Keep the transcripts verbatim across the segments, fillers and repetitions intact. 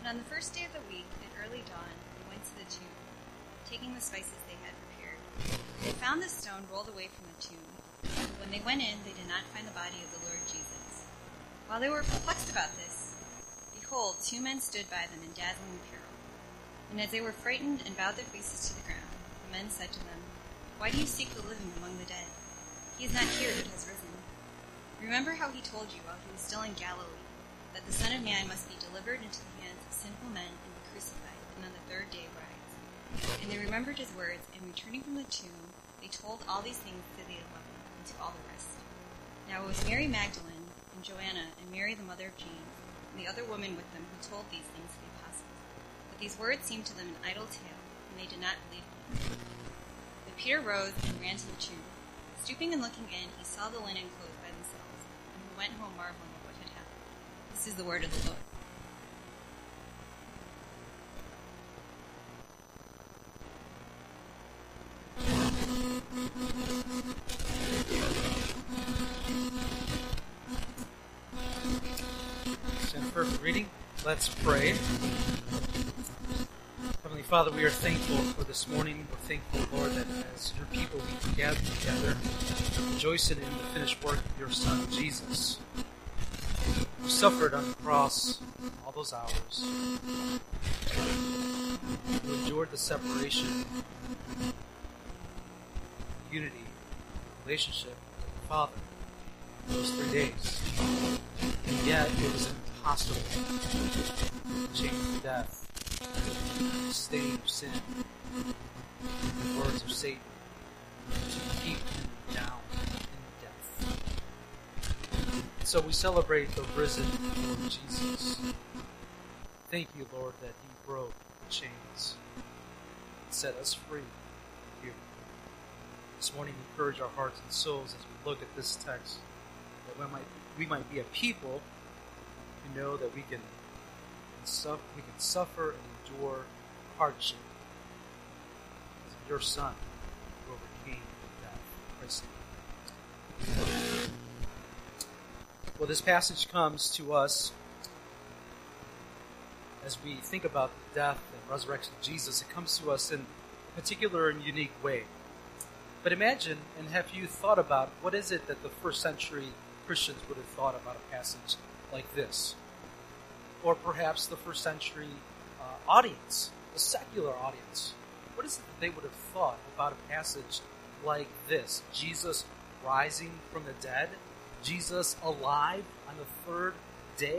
But on the first day of the week, at early dawn, they went to the tomb, taking the spices they had prepared. They found the stone rolled away from the tomb. When they went in, they did not find the body of the Lord Jesus. While they were perplexed about this, behold, two men stood by them in dazzling apparel. And as they were frightened and bowed their faces to the ground, the men said to them, "Why do you seek the living among the dead? He is not here, but has risen. Remember how he told you while he was still in Galilee, that the Son of Man must be delivered into the hands of sinful men and be crucified, and on the third day rise." And they remembered his words, and returning from the tomb, they told all these things to the eleven and to all the rest. Now it was Mary Magdalene, and Joanna, and Mary the mother of James, and the other woman with them who told these things to the apostles. But these words seemed to them an idle tale, and they did not believe them. But Peter rose and ran to the tomb. Stooping and looking in, he saw the linen clothes by themselves, and he went home marveling at what had happened. This is the word of the Lord. Stand for reading. Let's pray. Heavenly Father, we are thankful for this morning. We're thankful, Lord, that as your people we can gather together, rejoicing in the finished work of your Son, Jesus, who suffered on the cross all those hours, who endured the separation, unity, relationship with the Father those three days. And yet it was impossible to change death, the stain of sin, the words of Satan, to keep him down in death. So we celebrate the risen Lord Jesus. Thank you, Lord, that he broke the chains and set us free here. This morning, encourage our hearts and souls as we look at this text, that we might, we might be a people who know that we can, suffer, we can suffer and endure hardship because of your Son who overcame death. Christ. Well, this passage comes to us as we think about the death and resurrection of Jesus. It comes to us in a particular and unique way. But imagine, and have you thought about, what is it that the first century Christians would have thought about a passage like this? Or perhaps the first century uh, audience, the secular audience. What is it that they would have thought about a passage like this? Jesus rising from the dead? Jesus alive on the third day?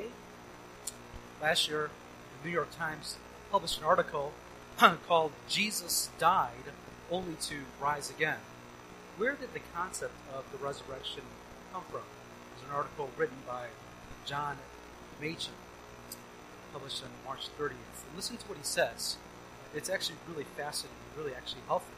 Last year, the New York Times published an article called "Jesus Died Only to Rise Again." Where did the concept of the resurrection come from? There's an article written by John Machen, published on March thirtieth. And listen to what he says. It's actually really fascinating, really actually helpful.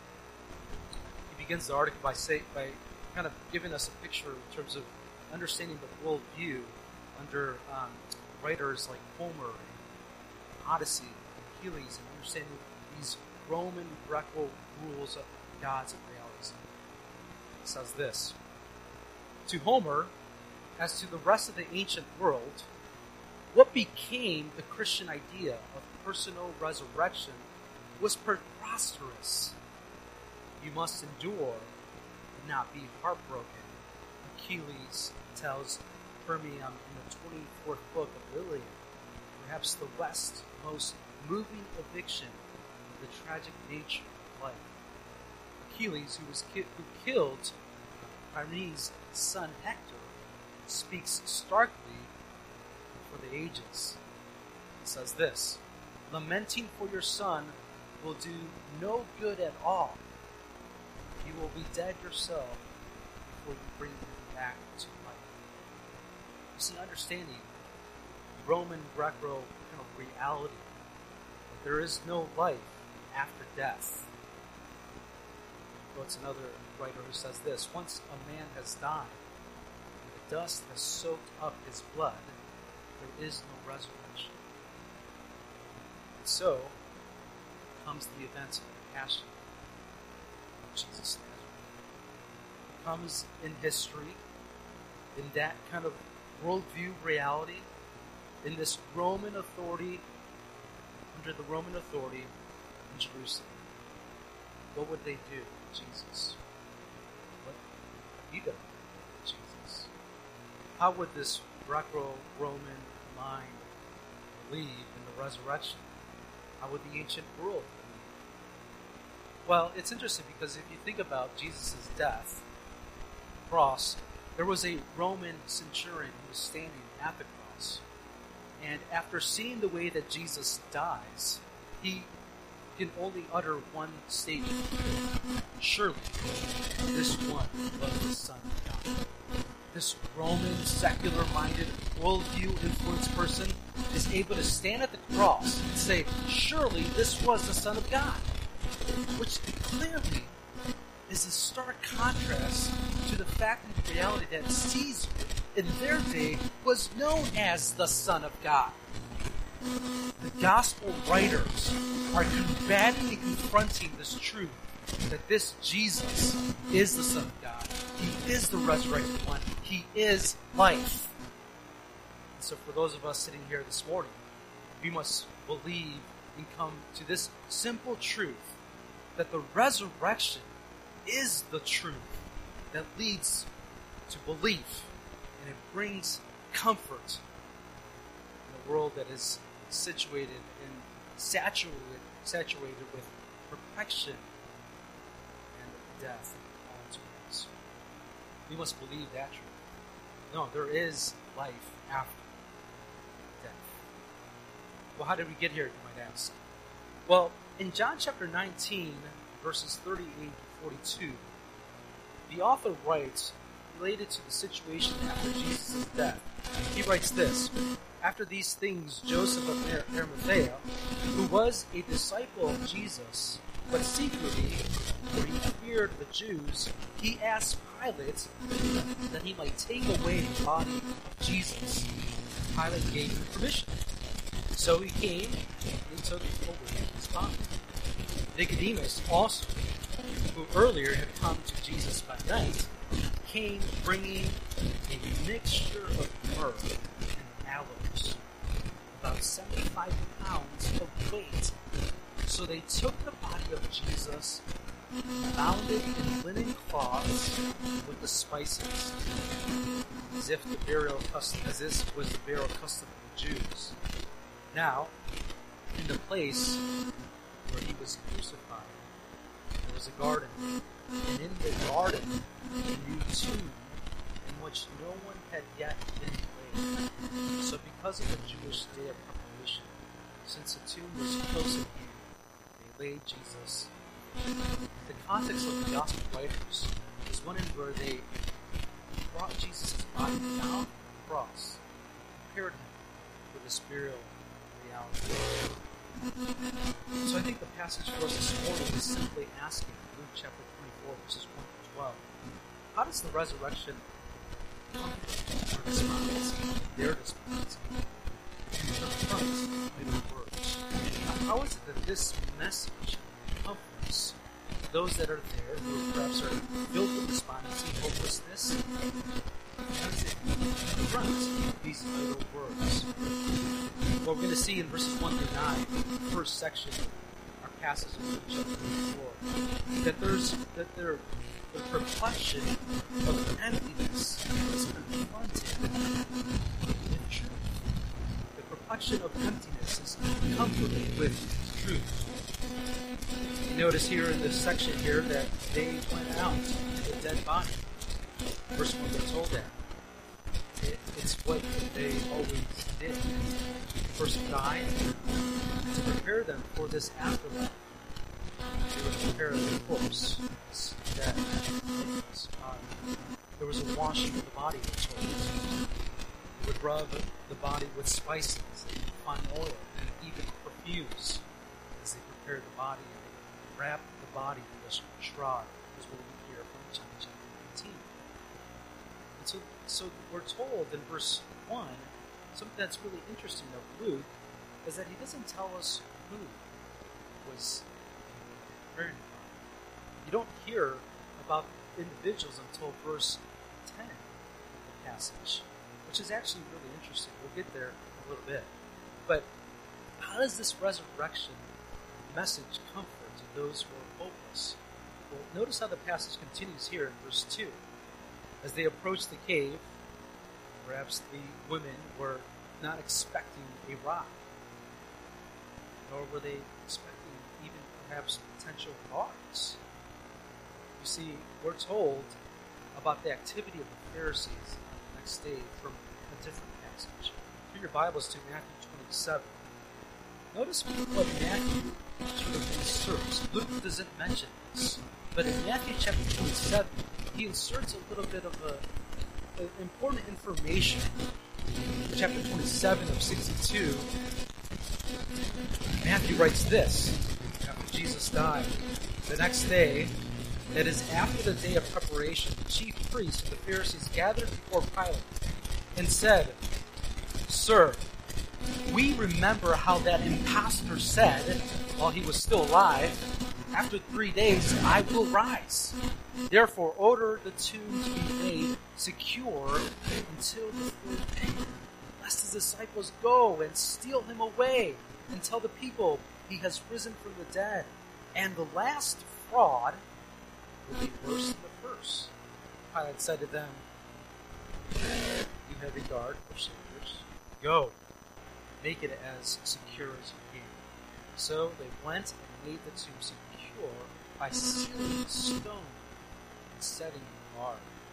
He begins the article by say, by kind of giving us a picture in terms of understanding the worldview under um, writers like Homer and Odyssey and Achilles, and understanding these Roman Greco rules of gods and realities. It says this: to Homer, as to the rest of the ancient world, what became the Christian idea of personal resurrection was preposterous. You must endure and not be heartbroken. Achilles tells Hermione in the twenty-fourth book of Iliad, perhaps the West's most moving eviction of the tragic nature of life. Achilles, who was ki- who killed Priam's son Hector, speaks starkly for the ages. He says this: lamenting for your son will do no good at all. You will be dead yourself before you bring him back to life. You see, understanding Roman Greco kind of reality that there is no life after death. What's another writer who says this: once a man has died, and the dust has soaked up his blood, there is no resurrection. And so comes the events of the Passion of Jesus Nazareth. It comes in history, in that kind of worldview reality, in this Roman authority under the Roman authority in Jerusalem. What would they do with Jesus? What would be done with Jesus? How would this Greco-Roman mind believe in the resurrection? How would the ancient world believe? Well, it's interesting because if you think about Jesus' death, cross, there was a Roman centurion who was standing at the cross. And after seeing the way that Jesus dies, he can only utter one statement. Surely, this one was the Son of God. This Roman, secular-minded, worldview-influenced person is able to stand at the cross and say, surely this was the Son of God. Which clearly is a stark contrast to the fact and reality that Caesar, in their day, was known as the Son of God. The gospel writers are combating and confronting this truth that this Jesus is the Son of God. He is the resurrected one. He is life. And so for those of us sitting here this morning, we must believe and come to this simple truth that the resurrection is the truth that leads to belief, and it brings comfort in a world that is situated and saturated, saturated with perfection and death and all its ways. We must believe that truth. No, there is life after death. Well, how did we get here, you might ask? Well, in John chapter nineteen, verses thirty-eight to forty-two, the author writes, related to the situation after Jesus' death, he writes this: after these things, Joseph of Arimathea, who was a disciple of Jesus, but secretly, for he feared the Jews, he asked Pilate that he might take away the body of Jesus. Pilate gave him permission. So he came and took away his body. Nicodemus also, who earlier had come to Jesus by night, came bringing a mixture of myrrh and aloes, about seventy-five pounds of weight. So they took the body of Jesus, bound it in linen cloths with the spices, as if the burial custom, as this was the burial custom of the Jews. Now, in the place where he was crucified, there was a garden, and in the garden, a new tomb in which no one had yet been laid. So because of the Jewish day of preparation, since the tomb was close at hand, they laid Jesus. The context of the gospel writers is one in where they brought Jesus' body down the cross, prepared him for this burial reality. So I think the passage for us this morning is simply asking, Luke chapter twenty-four, verses one to twelve, how does the resurrection come to our response, their response, and confront with words? How is it that this message comforts those that are there who perhaps are filled with despondency, hopelessness? How does it confront these little words? Well, we're going to see in verses one through nine, the first section of our passage in Luke chapter twenty-four, that there's that there the perplexion of emptiness is confronted with truth. The perplexion of emptiness is comforted with truth. You notice here in this section here that they went out to the dead body. Verse one, we're told that. It, it's what they always did. First died to prepare them for this afterlife. They would prepare the corpse. That um, there was a washing of the body, we're told. They would rub the body with spices, and fine oil, and even perfumes as they prepared the body. And they wrapped the body in this shroud, is what we hear from John chapter nineteen. And so, so we're told in verse one, something that's really interesting of Luke, is that he doesn't tell us who was preparing the body. You don't hear about individuals until verse ten of the passage, which is actually really interesting. We'll get there in a little bit. But How does this resurrection message comfort to those who are hopeless? Well, notice how the passage continues here in verse two. As they approach the cave, perhaps the women were not expecting a rock, nor were they expecting even perhaps potential guards. You see, we're told about the activity of the Pharisees on the next day from a different passage. Turn your Bibles to Matthew twenty-seven. Notice what Matthew sort of inserts. Luke doesn't mention this, but in Matthew chapter twenty-seven, he inserts a little bit of a, a important information. In chapter twenty-seven of sixty-two, Matthew writes this, after Jesus died. The next day, that is after the day of preparation, the chief priests and the Pharisees gathered before Pilate and said, "Sir, we remember how that impostor said, while he was still alive, 'After three days I will rise.' Therefore order the tomb to be made secure until the third day, lest his disciples go and steal him away and tell the people he has risen from the dead. And the last fraud will be worse than the first." Pilate said to them, "You have regard for soldiers. Go, make it as secure as you can." So they went and made the tomb secure by sealing the stone and setting it guard.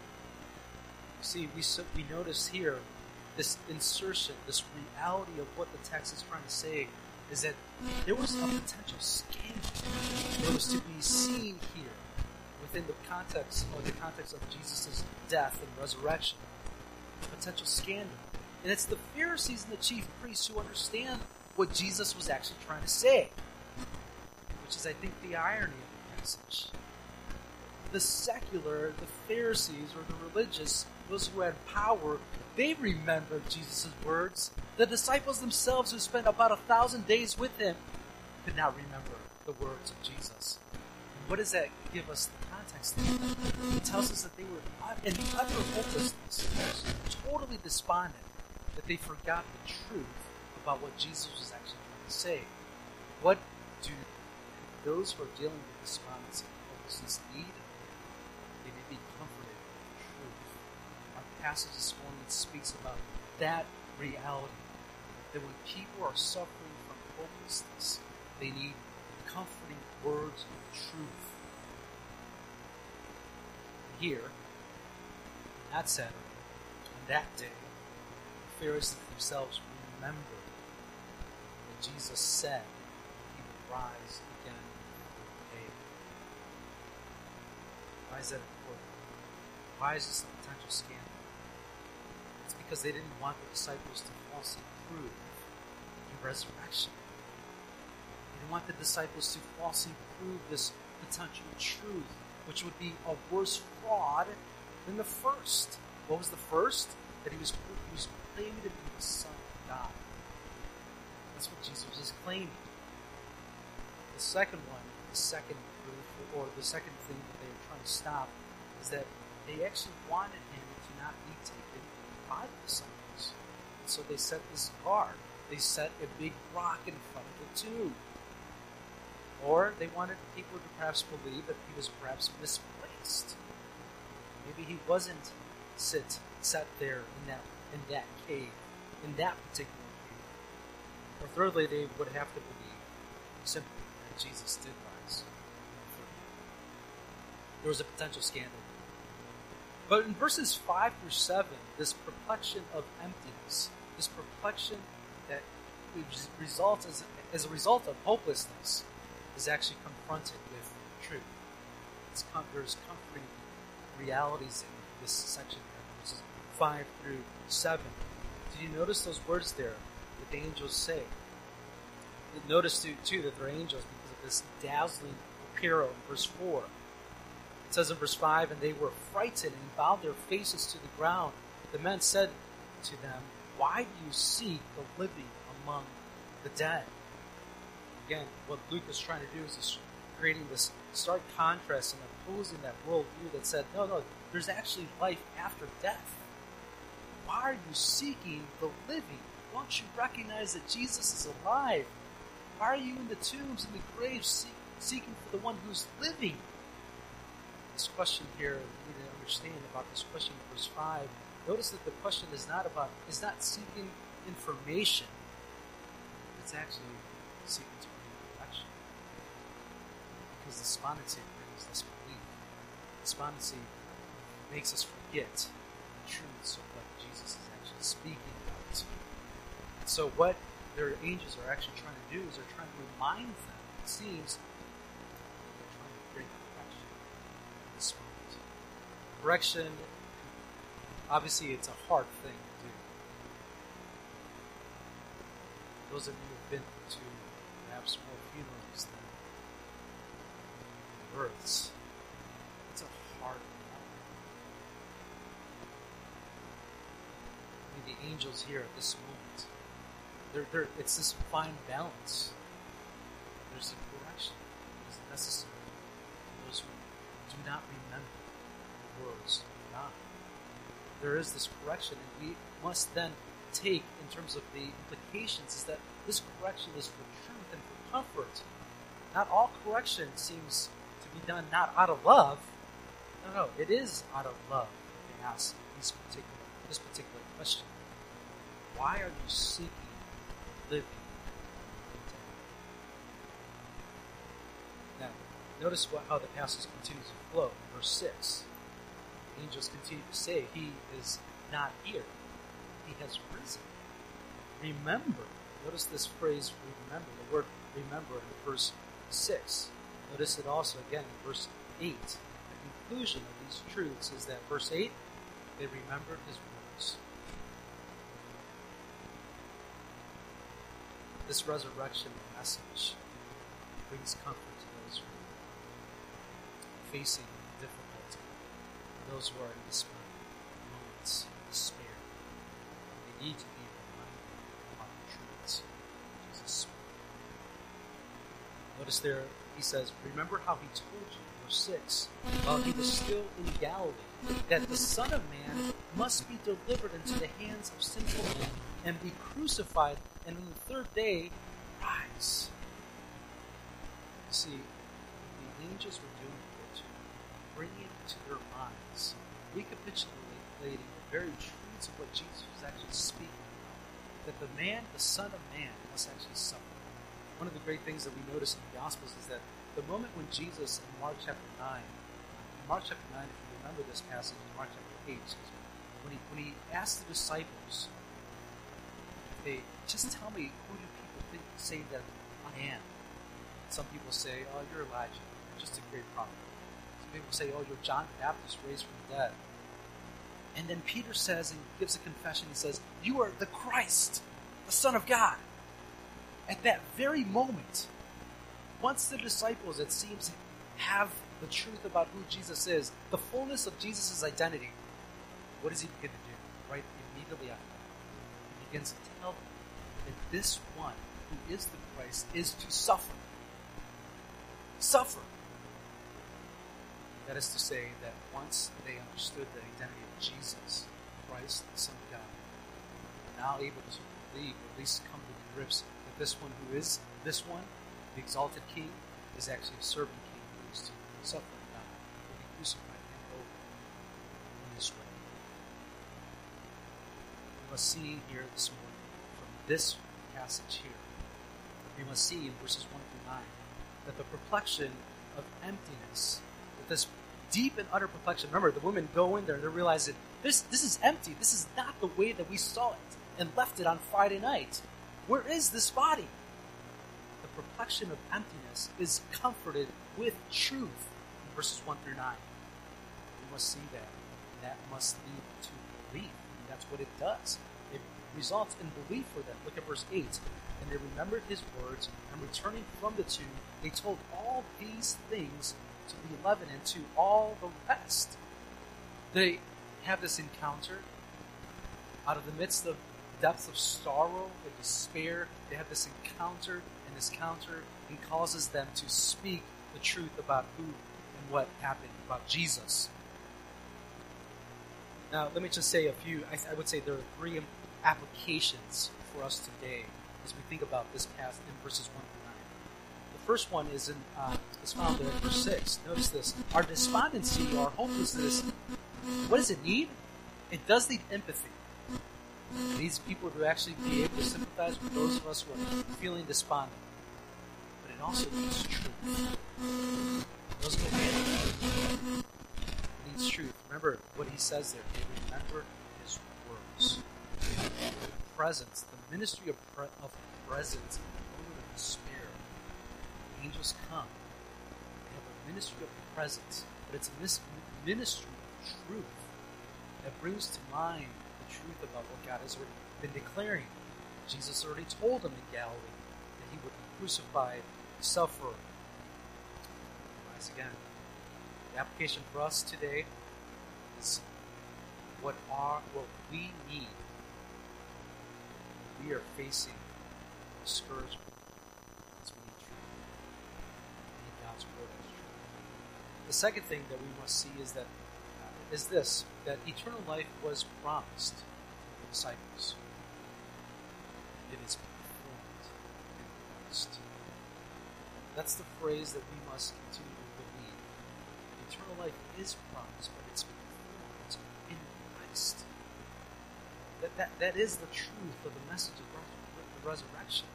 You see, we so, we notice here this insertion, this reality of what the text is trying to say, is that there was a potential scandal that was to be seen here within the context or the context of Jesus' death and resurrection. A potential scandal. And it's the Pharisees and the chief priests who understand what Jesus was actually trying to say, which is, I think, the irony of the passage. The secular, the Pharisees, or the religious, those who had power, they remembered Jesus' words. The disciples themselves, who spent about a thousand days with him, could not remember the words of Jesus. And what does that give us the context of? It tells us that they were in utter hopelessness, totally despondent, that they forgot the truth about what Jesus was actually trying to say. What do those who are dealing with despondency and hopelessness need? They may be comforted with the truth. Our passage this morning speaks about that reality, that when people are suffering from hopelessness, they need comforting words of truth. Here, on that Saturday, on that day, the Pharisees themselves remembered that Jesus said he would rise again in the day. Why is that important? Why is this a potential scandal? It's because they didn't want the disciples to falsely prove the resurrection. They didn't want the disciples to falsely prove this potential truth, which would be a worse fraud than the first. What was the first? That he was, he was claiming to be the Son of God. That's what Jesus was claiming. The second one, the second proof, or the second thing that they were trying to stop, is that they actually wanted him to not be taken by the disciples. And so they set this guard. They set a big rock in front of the tomb. Or they wanted people to perhaps believe that he was perhaps misplaced. Maybe he wasn't sit set there in that in that cave, in that particular cave. Or thirdly, they would have to believe simply that Jesus did rise. There was a potential scandal. But in verses five through seven, this perplexion of emptiness, this perplexion that results as, as a result of hopelessness, is actually confronted with truth. It's com- there's comforting realities in this section here, verses five through seven. Did you notice those words there that the angels say? Notice too, too that they're angels because of this dazzling apparel in verse four. It says in verse five, "And they were frightened and bowed their faces to the ground. The men said to them, 'Why do you seek the living among the dead?'" Again, what Luke is trying to do is he's creating this stark contrast and opposing that worldview that said, no, no, there's actually life after death. Why are you seeking the living? don't you recognize that Jesus is alive? Why are you in the tombs and the graves seek, seeking for the one who's living? This question here, we need to understand about this question in verse five. Notice that the question is not about, is not seeking information. It's actually seeking to bring correction. Because despondency brings disbelief. Despondency makes us forget the truths of what Jesus is actually speaking about. And so what their angels are actually trying to do is they're trying to remind them, it seems, they're trying to bring correction in this moment. Correction, obviously, it's a hard thing to do. Those of you who have been to perhaps more funerals than births, it's a hard thing. The angels here at this moment, they're, they're, it's this fine balance. There's a correction that is necessary for those who do not remember the words of God. There is this correction, and we must then take, in terms of the implications, is that this correction is for truth and for comfort. Not all correction seems to be done not out of love. No, no, it is out of love that they ask this particular, this particular question. Why are you seeking living? Now, notice what, how the passage continues to flow. Verse six. Angels continue to say, He is not here. He has risen. Remember. Notice this phrase, remember. The word remember in verse six. Notice it also again in verse eight. The conclusion of these truths is that verse eight, they remembered His words. This resurrection message brings comfort to those who are facing difficulty, those who are in despair, moments of despair. They need to be reminded about the truths of Jesus' Spirit. Notice there, he says, remember how he told you, verse six, while he was still in Galilee, that the Son of Man must be delivered into the hands of sinful men and be crucified, and on the third day rise. You see, the angels were doing it to bring it to their minds, recapitulating the very truths of what Jesus was actually speaking about. That the man, the Son of Man, must actually suffer. One of the great things that we notice in the Gospels is that the moment when Jesus, in Mark chapter nine, in Mark chapter nine, if you remember this passage, in Mark chapter eight, excuse me, when he, when he asked the disciples, they just tell me, who do people think say that I am? Some people say, oh, you're Elijah, you're just a great prophet. Some people say, oh, you're John the Baptist raised from the dead. And then Peter says, and gives a confession, he says, you are the Christ, the Son of God. At that very moment, once the disciples, it seems, have the truth about who Jesus is, the fullness of Jesus' identity, what does he begin to do? Right immediately after that, he begins to tell them that this one who is the Christ is to suffer. Suffer. That is to say that once they understood the identity of Jesus, Christ, the Son of God, they are now able to believe, or at least come to grips that this one who is this one, the exalted King, is actually a servant King who is to suffer and die, will be crucified and over in this way. We must see here this morning, from this passage here, we must see in verses one through nine, that the perplexion of emptiness, that this deep and utter perplexion, remember, the women go in there and they realize that this, this is empty, this is not the way that we saw it and left it on Friday night. Where is this body? The perplexion of emptiness is comforted with truth in verses one through nine. We must see that, and that must lead to belief. And that's what it does. It results in belief for them. Look at verse eight. And they remembered his words, and returning from the tomb, they told all these things to the eleven and to all the rest. They have this encounter out of the midst of depths of sorrow and despair. They have this encounter, and this encounter and causes them to speak the truth about who and what happened about Jesus. Now, let me just say a few. I, I would say there are three applications for us today as we think about this passage in verses one through nine. The first one is in uh, is found in verse six. Notice this: our despondency, our hopelessness. What does it need? It does need empathy. It needs people to actually be able to sympathize with those of us who are feeling despondent. But it also needs truth. It doesn't go hand in hand. It needs truth. Remember what he says there. Remember his words. Presence, the ministry of, pre- of presence, in the moment of despair. Angels come. They have a ministry of presence, but it's a mis- ministry of truth that brings to mind the truth about what God has already been declaring. Jesus already told them in Galilee that he would be crucified, suffer, and rise again. The application for us today is what are what we need. We are facing discouragement because we need truth. We need God's word as truth. The second thing that we must see is that uh, is this: that eternal life was promised to the disciples. It is performed in Christ. That's the phrase that we must continue to believe. Eternal life is promised, but it's performed in Christ. That, that, that is the truth of the message of the resurrection.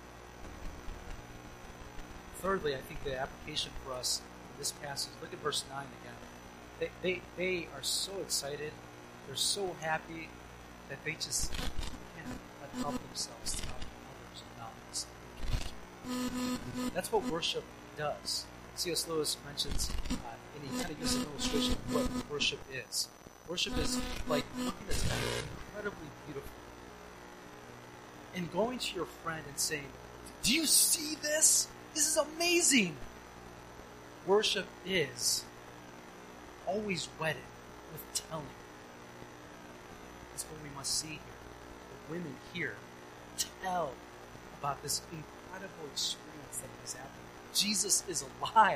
Thirdly, I think the application for us in this passage, look at verse nine again. They, they, they are so excited, they're so happy that they just can't let help themselves tell others about this. That's what worship does. C S Lewis mentions, uh, and he kind of gives an illustration of what worship is. Worship is like looking at something incredibly beautiful and going to your friend and saying, "Do you see this? This is amazing." Worship is always wedded with telling. That's what we must see here. The women here tell about this incredible experience that is happening. Jesus is alive.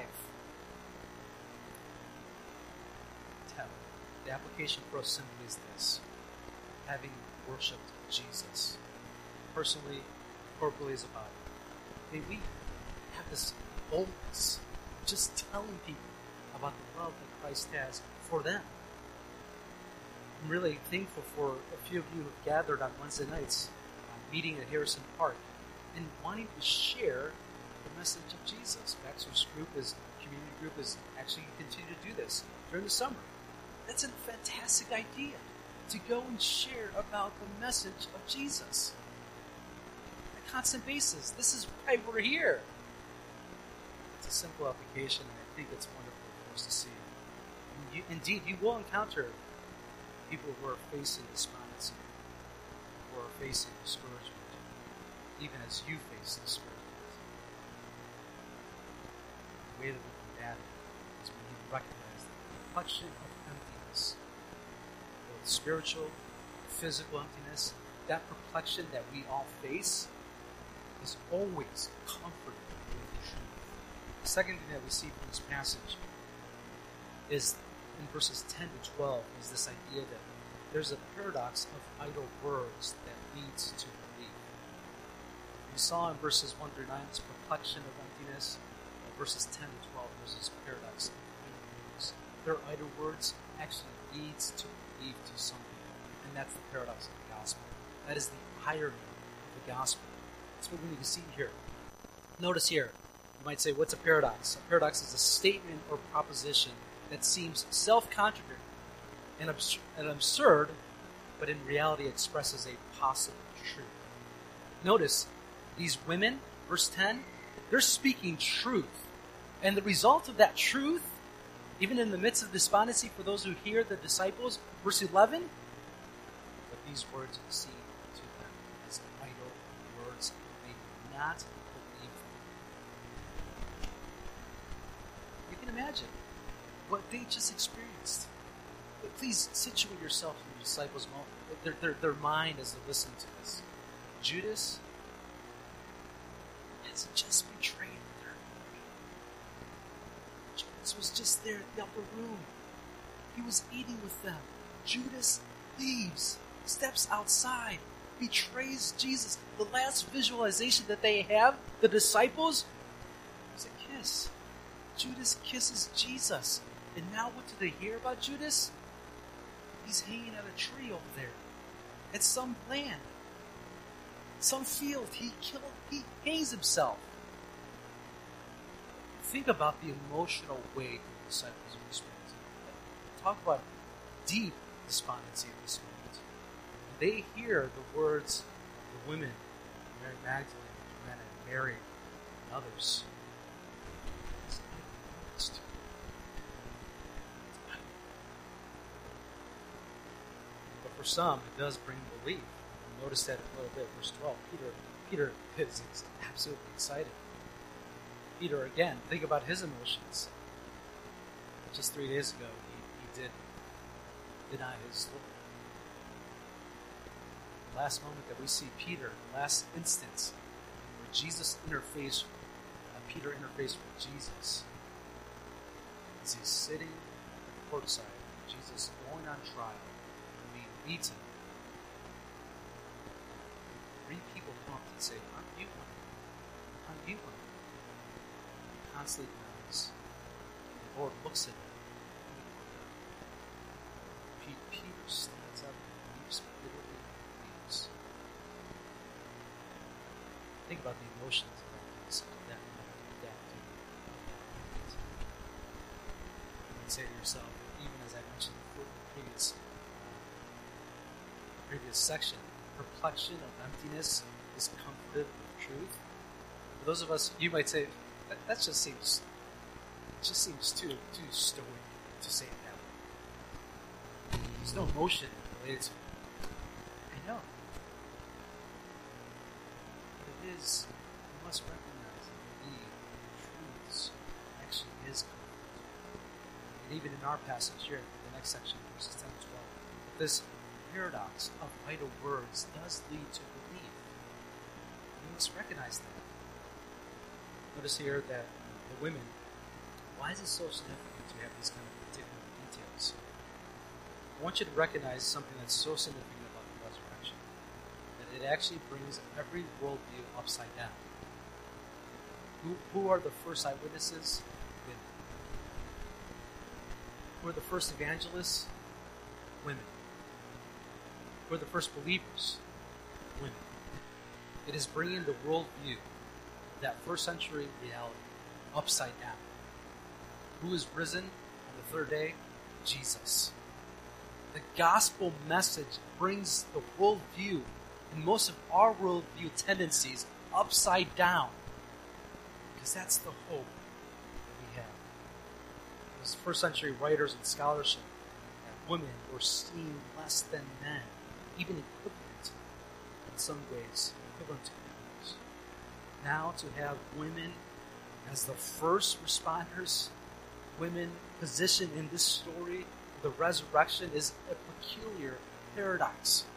Tell. The application for us simply is this: having worshipped Jesus, personally, corporally as a body, may we have this boldness, just telling people about the love that Christ has for them. I'm really thankful for a few of you who have gathered on Wednesday nights, uh, meeting at Harrison Park, and wanting to share the message of Jesus. Baxter's group is community group is actually continue to do this during the summer. That's a fantastic idea, to go and share about the message of Jesus on a constant basis. This is why we're here. It's a simple application, and I think it's wonderful for us to see. And you, indeed, you will encounter people who are facing despondency, who are facing discouragement, even as you face discouragement. The way that we combat it is when you recognize the reflection of emptiness, both spiritual, physical emptiness. That perplexion that we all face is always comforted with the truth. The second thing that we see from this passage is in verses ten to twelve is this idea that there's a paradox of idle words that leads to belief. We saw in verses one through nine this perplexion of emptiness. In verses ten to twelve, there's this paradox of idle words. Their idle words actually leads to belief to some people, and that's the paradox of the gospel. That is the irony of the gospel. That's what we need to see here. Notice here, you might say, what's a paradox? A paradox is a statement or proposition that seems self-contradictory and, abs- and absurd, but in reality expresses a possible truth. Notice, these women, verse ten, they're speaking truth. And the result of that truth, even in the midst of despondency for those who hear the disciples, verse eleven, but these words seem to them as idle words, they do not believe them. You can imagine what they just experienced. But please situate yourself in the disciples' moment, their, their, their mind as they listen to this. Judas has just betrayed their Lord. Judas was just there in the upper room. He was eating with them. Judas leaves, steps outside, betrays Jesus. the last visualization that they have, the disciples, is a kiss. Judas kisses Jesus. And now what do they hear about Judas? He's hanging at a tree over there. At some land. Some field. He killed, he hangs himself. Think about the emotional weight the disciples are experiencing. Talk about deep despondency at this moment. They hear the words of the women, Mary Magdalene, Joanna, and Mary, and others. But for some, it does bring belief. Notice that a little bit. Verse twelve. Peter, Peter is absolutely excited. Peter, again, think about his emotions. Just three days ago, he, he did deny his Lord. The last moment that we see Peter, the last instance where Jesus interfaced, uh, Peter interfaced with Jesus, is he's sitting at the courtside, Jesus going on trial, being beaten. Three people come up and say, "Aren't you one? Aren't you one?" He constantly denies. The Lord looks at him. Peter stands up and weeps bitterly and weeps. Think about the emotions of that, that moment of death. You can say to yourself, even as I mentioned in the previous, uh, previous section, perplexion of emptiness is comforted with truth. For those of us, you might say, that, that just seems, it just seems too too stoic to say it that way. There's no emotion related to it. I know. But it is, we must recognize that the truths actually is comfort. And even in our passage here, the next section, verses ten and twelve, this paradox of idle words does lead to belief. We must recognize that. Notice here that the women, why is it so significant to have these kind of particular details? I want you to recognize something that's so significant about the resurrection, that it actually brings every worldview upside down. Who, who are the first eyewitnesses? Women. Who are the first evangelists? Women. Who are the first believers? Women. It is bringing the worldview, that first century reality, upside down. Who is risen on the third day? Jesus. The gospel message brings the worldview and most of our worldview tendencies upside down. Because that's the hope that we have. Those first century writers and scholarship, that women were seen less than men, even equivalent in some ways, equivalent to men. Now to have women as the first responders, women positioned in this story, the resurrection, is a peculiar paradox.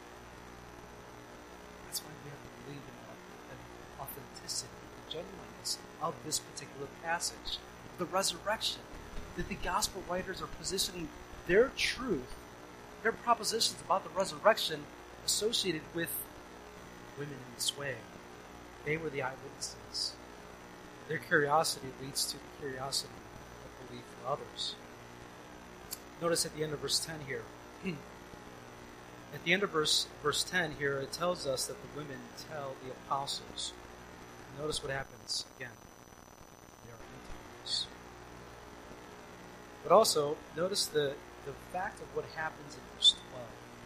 That's why we have to believe in the authenticity, the genuineness of this particular passage. The resurrection, that the gospel writers are positioning their truth, their propositions about the resurrection associated with women in this way. They were the eyewitnesses. Their curiosity leads to the curiosity of belief for others. Notice at the end of verse ten here. At the end of verse verse ten here, it tells us that the women tell the apostles. Notice what happens again. They are interviews. But also, notice the, the fact of what happens in verse twelve.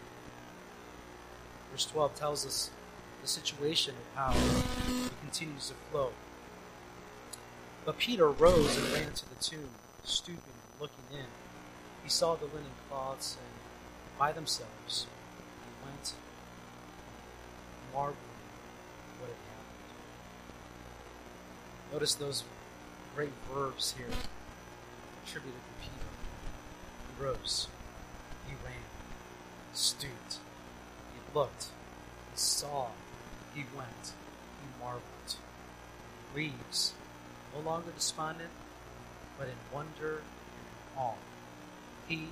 Verse twelve tells us the situation of how it continues to flow. But Peter rose and ran to the tomb, stooping and looking in. He saw the linen cloths and by themselves, and went marveling at what had happened. Notice those great verbs here attributed to Peter. He rose, he ran, stooped, he looked, he saw, he went, he marveled. He leaves, no longer despondent, but in wonder and awe. He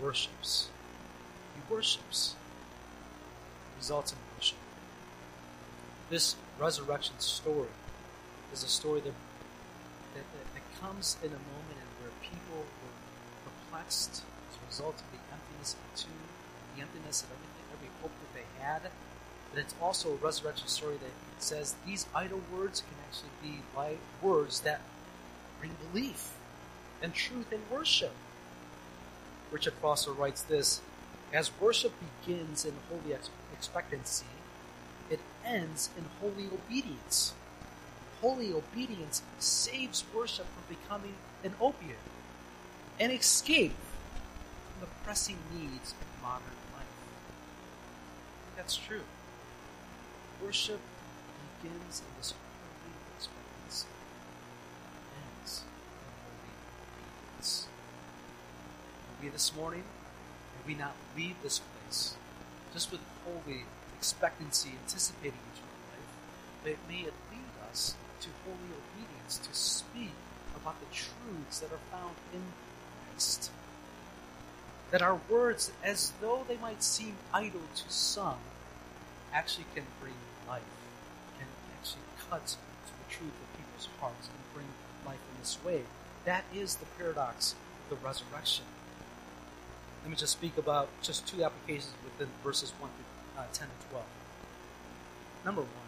worships. He worships. Results in worship. This resurrection story is a story that, that, that, that comes in a moment in where people were perplexed as a result of the emptiness of the tomb, the emptiness of everything, every hope that they had. But it's also a resurrection story that says these idle words can actually be like words that bring belief and truth and worship. Richard Foster writes this: as worship begins in holy ex- expectancy, it ends in holy obedience. Holy obedience saves worship from becoming an opiate, an escape from the pressing needs of modern life. That's true. Worship begins in this holy expectancy, ends in holy obedience. May we this morning, may we not leave this place just with holy expectancy, anticipating eternal life, but may it lead us to holy obedience, to speak about the truths that are found in Christ. That our words, as though they might seem idle to some, actually can bring life, can actually cut to the truth of people's hearts and bring life in this way. That is the paradox of the resurrection. Let me just speak about just two applications within verses one through uh, ten and twelve. Number one,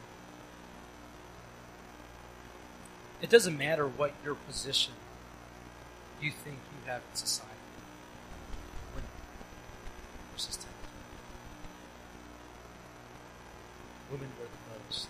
it doesn't matter what your position you think you have in society. When, verses ten and twelve. Women were the most.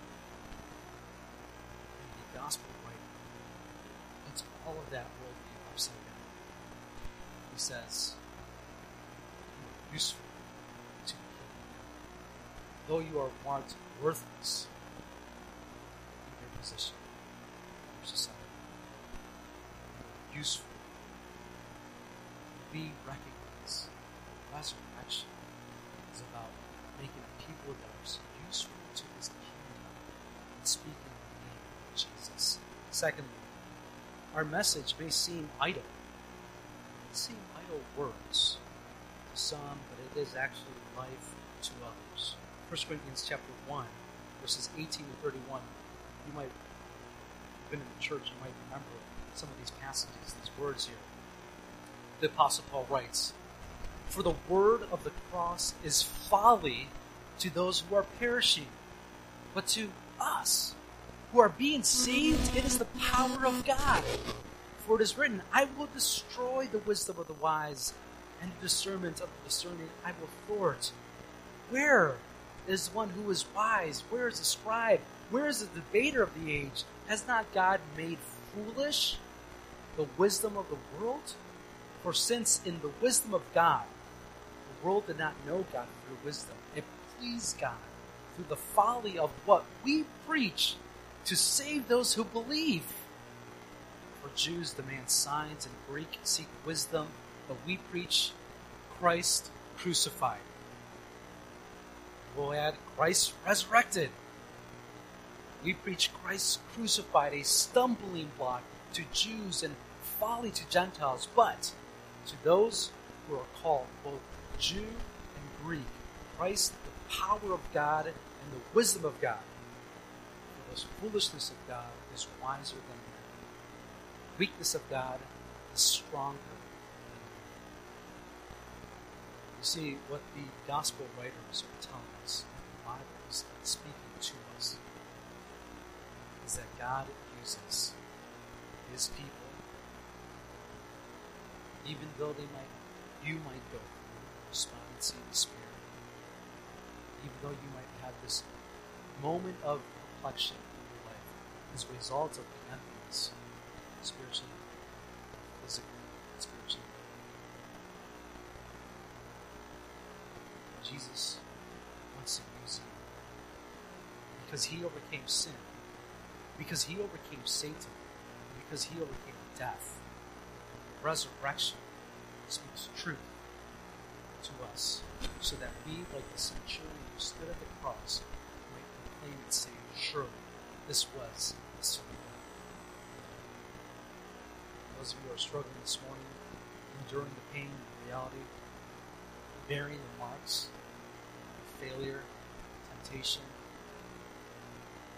And the gospel writer puts all of that worldview upside down. He says, you are useful to the kingdom. Though you are marked worthless in your position in your society, you are useful. We recognize resurrection is about making a people that are useful to his kingdom and speaking in the name of Jesus. Secondly, our message may seem idle. It may seem idle words to some, but it is actually life to others. First Corinthians chapter one, verses eighteen to thirty-one. You might have been in the church, you might remember some of these passages, these words here. The Apostle Paul writes, "For the word of the cross is folly to those who are perishing, but to us who are being saved, it is the power of God. For it is written, I will destroy the wisdom of the wise, and the discernment of the discerning I will thwart. Where is one who is wise? Where is the scribe? Where is the debater of the age? Has not God made foolish the wisdom of the world? For since in the wisdom of God, the world did not know God through wisdom, it pleased God through the folly of what we preach to save those who believe. For Jews demand signs, and Greek seek wisdom, but we preach Christ crucified." We'll add Christ resurrected. We preach Christ crucified, a stumbling block to Jews and folly to Gentiles, but to those who are called, both Jew and Greek, Christ, the power of God and the wisdom of God. For the foolishness of God is wiser than man. The weakness of God is stronger than man. You see, what the gospel writers are telling us, the Bible is speaking to us, is that God uses his people, even though they might, you might go through despondency and despair, even though you might have this moment of perplexion in your life as a result of the emptiness, spiritually, physically, and spiritually. Jesus wants to use you because he overcame sin, because he overcame Satan, because he overcame death. Resurrection speaks truth to us, so that we, like the centurion who stood at the cross, might proclaim and say, surely this was the Son of God. Those of you who are struggling this morning, enduring the pain and the reality, bearing the marks of failure, temptation,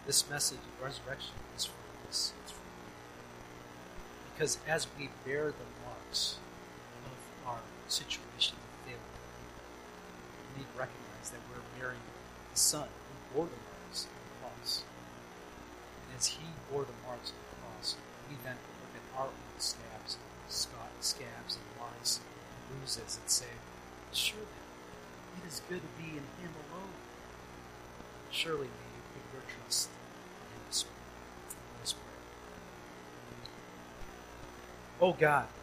this message of resurrection is for us. It's for you. Because as we bear the marks of our situation of failure, we need to recognize that we're bearing the Son who bore the marks of the cross. And as he bore the marks of the cross, we then look at our own scabs, scabs and marks and bruises and say, surely it is good to be in him alone. Surely may you put your trust in him this morning. Let us pray. Oh God,